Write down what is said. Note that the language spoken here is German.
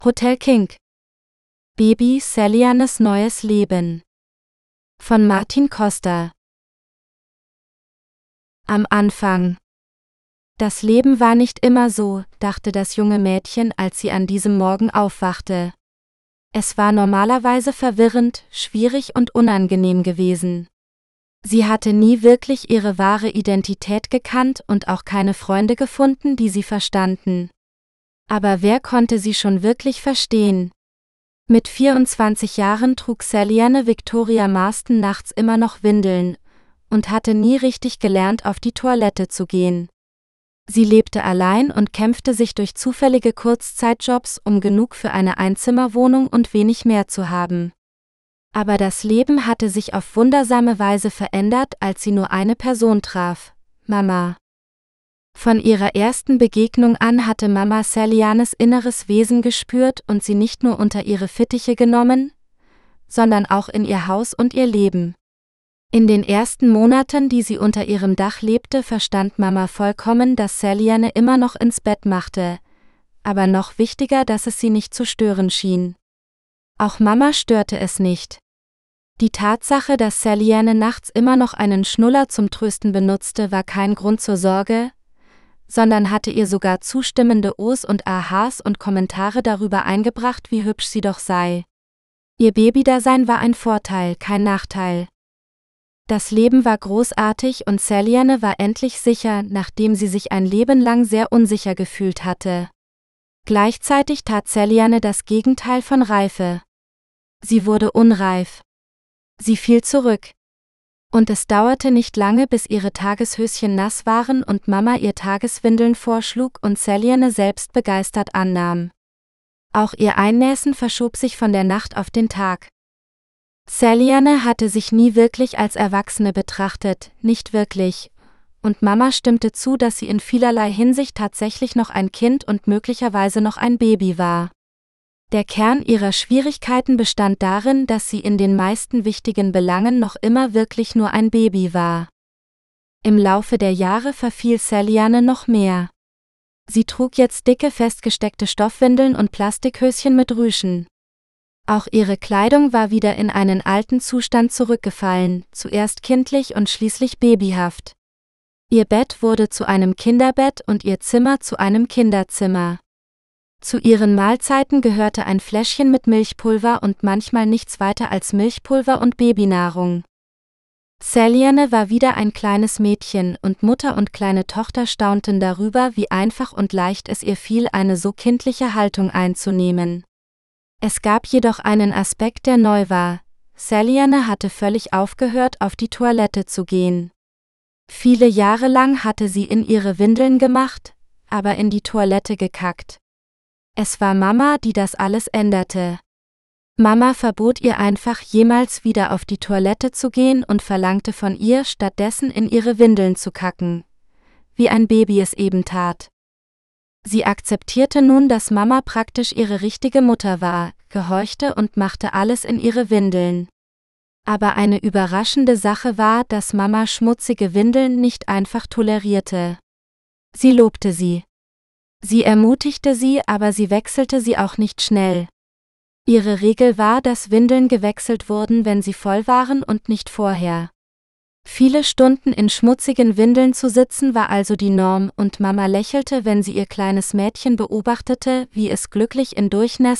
Hotel King. Baby Selianes neues Leben. Von Martin Koster. Am Anfang. Das Leben war nicht immer so, dachte das junge Mädchen, als sie an diesem Morgen aufwachte. Es war normalerweise verwirrend, schwierig und unangenehm gewesen. Sie hatte nie wirklich ihre wahre Identität gekannt und auch keine Freunde gefunden, die sie verstanden. Aber wer konnte sie schon wirklich verstehen? Mit 24 Jahren trug Seliane Victoria Marston nachts immer noch Windeln und hatte nie richtig gelernt, auf die Toilette zu gehen. Sie lebte allein und kämpfte sich durch zufällige Kurzzeitjobs, um genug für eine Einzimmerwohnung und wenig mehr zu haben. Aber das Leben hatte sich auf wundersame Weise verändert, als sie nur eine Person traf: Mama. Von ihrer ersten Begegnung an hatte Mama Selianes inneres Wesen gespürt und sie nicht nur unter ihre Fittiche genommen, sondern auch in ihr Haus und ihr Leben. In den ersten Monaten, die sie unter ihrem Dach lebte, verstand Mama vollkommen, dass Seliane immer noch ins Bett machte, aber noch wichtiger, dass es sie nicht zu stören schien. Auch Mama störte es nicht. Die Tatsache, dass Seliane nachts immer noch einen Schnuller zum Trösten benutzte, war kein Grund zur Sorge, sondern hatte ihr sogar zustimmende Ohs und Ahas und Kommentare darüber eingebracht, wie hübsch sie doch sei. Ihr Babydasein war ein Vorteil, kein Nachteil. Das Leben war großartig und Seliane war endlich sicher, nachdem sie sich ein Leben lang sehr unsicher gefühlt hatte. Gleichzeitig tat Seliane das Gegenteil von Reife. Sie wurde unreif. Sie fiel zurück. Und es dauerte nicht lange, bis ihre Tageshöschen nass waren und Mama ihr Tageswindeln vorschlug und Seliane selbst begeistert annahm. Auch ihr Einnässen verschob sich von der Nacht auf den Tag. Seliane hatte sich nie wirklich als Erwachsene betrachtet, nicht wirklich, und Mama stimmte zu, dass sie in vielerlei Hinsicht tatsächlich noch ein Kind und möglicherweise noch ein Baby war. Der Kern ihrer Schwierigkeiten bestand darin, dass sie in den meisten wichtigen Belangen noch immer wirklich nur ein Baby war. Im Laufe der Jahre verfiel Seliane noch mehr. Sie trug jetzt dicke, festgesteckte Stoffwindeln und Plastikhöschen mit Rüschen. Auch ihre Kleidung war wieder in einen alten Zustand zurückgefallen, zuerst kindlich und schließlich babyhaft. Ihr Bett wurde zu einem Kinderbett und ihr Zimmer zu einem Kinderzimmer. Zu ihren Mahlzeiten gehörte ein Fläschchen mit Milchpulver und manchmal nichts weiter als Milchpulver und Babynahrung. Seliane war wieder ein kleines Mädchen und Mutter und kleine Tochter staunten darüber, wie einfach und leicht es ihr fiel, eine so kindliche Haltung einzunehmen. Es gab jedoch einen Aspekt, der neu war: Seliane hatte völlig aufgehört, auf die Toilette zu gehen. Viele Jahre lang hatte sie in ihre Windeln gemacht, aber in die Toilette gekackt. Es war Mama, die das alles änderte. Mama verbot ihr einfach, jemals wieder auf die Toilette zu gehen und verlangte von ihr, stattdessen in ihre Windeln zu kacken, wie ein Baby es eben tat. Sie akzeptierte nun, dass Mama praktisch ihre richtige Mutter war, gehorchte und machte alles in ihre Windeln. Aber eine überraschende Sache war, dass Mama schmutzige Windeln nicht einfach tolerierte. Sie lobte sie. Sie ermutigte sie, aber sie wechselte sie auch nicht schnell. Ihre Regel war, dass Windeln gewechselt wurden, wenn sie voll waren und nicht vorher. Viele Stunden in schmutzigen Windeln zu sitzen war also die Norm und Mama lächelte, wenn sie ihr kleines Mädchen beobachtete, wie es glücklich in durchnässten